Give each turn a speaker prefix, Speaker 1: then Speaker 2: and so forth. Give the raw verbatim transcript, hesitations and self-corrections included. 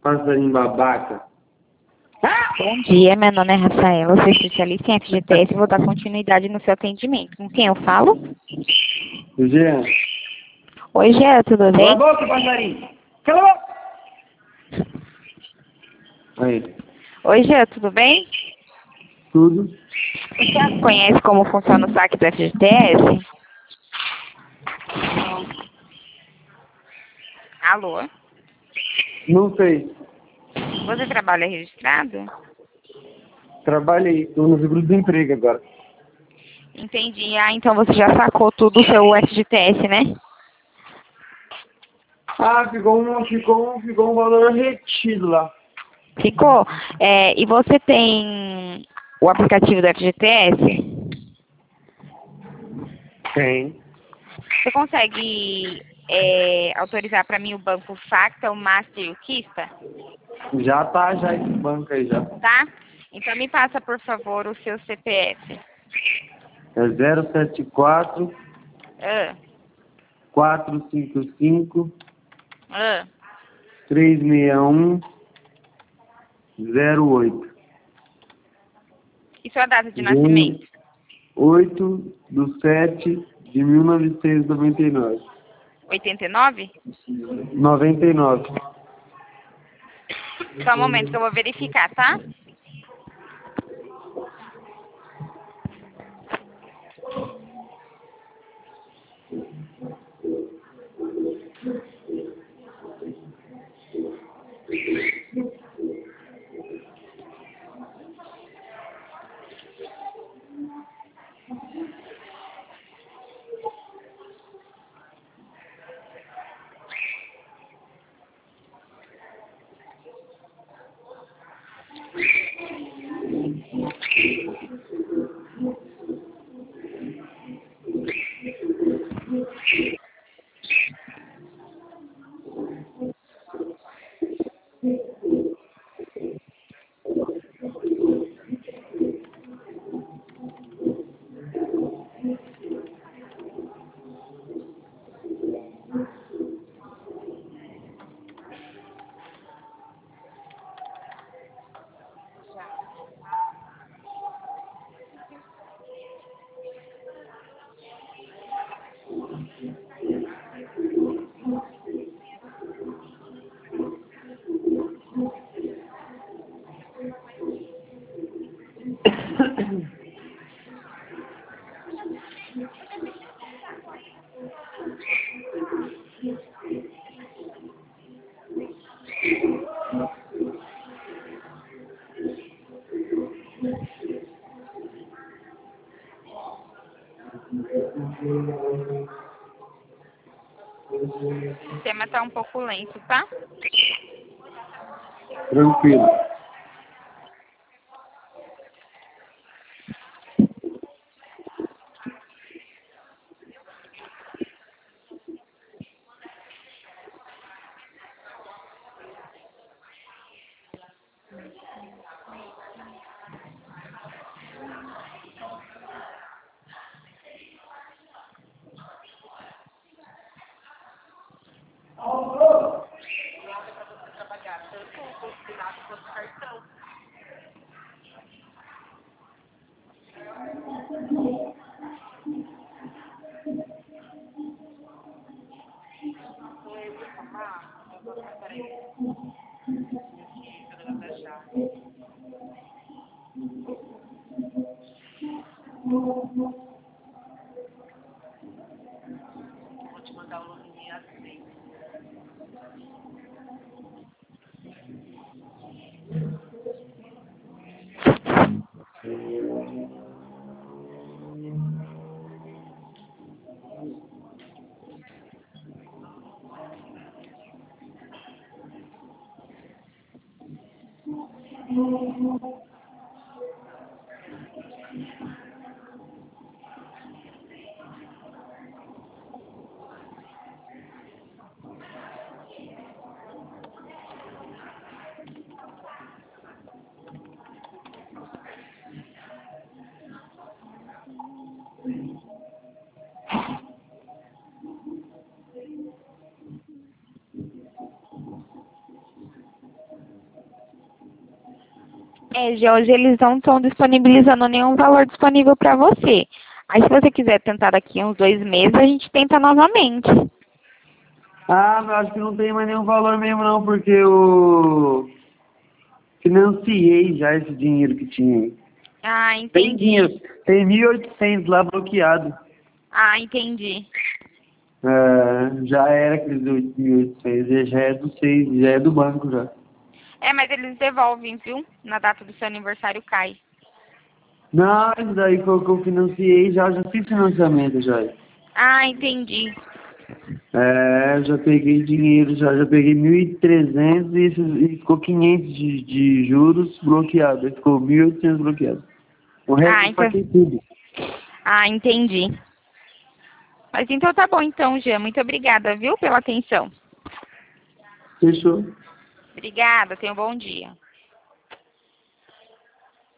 Speaker 1: Passarinho babaca.
Speaker 2: Bom dia, meu nome é Rafaela, sou especialista em F G T S e vou dar continuidade no seu atendimento. Com quem eu falo?
Speaker 1: Jean.
Speaker 2: Oi, Gé, tudo
Speaker 1: Cala
Speaker 2: bem?
Speaker 1: a boca, passarinho. Cala a boca. Aí.
Speaker 2: Oi, Gé, tudo bem?
Speaker 1: Tudo?
Speaker 2: Você conhece como funciona o saque do F G T S? Alô?
Speaker 1: Não sei.
Speaker 2: Você trabalha registrado?
Speaker 1: Trabalhei. Estou no seguro-desemprego agora.
Speaker 2: Entendi. Ah, então você já sacou tudo o seu F G T S, né?
Speaker 1: Ah, ficou um, ficou, um- ficou um valor retido lá.
Speaker 2: Ficou? É, e você tem o aplicativo do F G T S?
Speaker 1: Tem.
Speaker 2: Você consegue é, autorizar para mim o banco Facta, o Master e o Kista?
Speaker 1: Já tá, já esse banco aí já.
Speaker 2: Tá? Então me passa, por favor, o seu C P F.
Speaker 1: É zero sete quatro,
Speaker 2: Ah,
Speaker 1: quatro cinco cinco,
Speaker 2: ah.
Speaker 1: três seis um, zero oito.
Speaker 2: E sua data de
Speaker 1: Junho
Speaker 2: nascimento?
Speaker 1: oito do sete de mil novecentos e noventa e nove.
Speaker 2: oitenta e nove?
Speaker 1: noventa e nove.
Speaker 2: Só um momento que eu vou verificar, tá? O sistema tá um pouco lento, tá?
Speaker 1: Tranquilo.
Speaker 2: É, Gê, hoje eles não estão disponibilizando nenhum valor disponível para você. Aí se você quiser tentar daqui uns dois meses, a gente tenta novamente.
Speaker 1: Ah, eu acho que não tem mais nenhum valor mesmo não, porque eu financiei já esse dinheiro que tinha aí.
Speaker 2: Ah,
Speaker 1: Tem
Speaker 2: entendi.
Speaker 1: dinheiro, tem mil e oitocentos lá bloqueado.
Speaker 2: Ah, entendi.
Speaker 1: É, já era aqueles mil e oitocentos, já é do seis, já é do banco já.
Speaker 2: É, mas eles devolvem, viu? Na data do seu aniversário cai.
Speaker 1: Não, isso daí foi o que eu financiei já, já fiz financiamento já.
Speaker 2: Ah, entendi.
Speaker 1: É, já peguei dinheiro, já, já peguei mil e trezentos e, esses- e ficou quinhentos de, de juros bloqueado, aí ficou mil e oitocentos bloqueado. O resto
Speaker 2: Ah,
Speaker 1: eu
Speaker 2: então...
Speaker 1: paguei tudo.
Speaker 2: Ah, entendi. Mas então tá bom então, Jean. Muito obrigada, viu, pela atenção.
Speaker 1: Fechou.
Speaker 2: Obrigada, tenha um bom dia.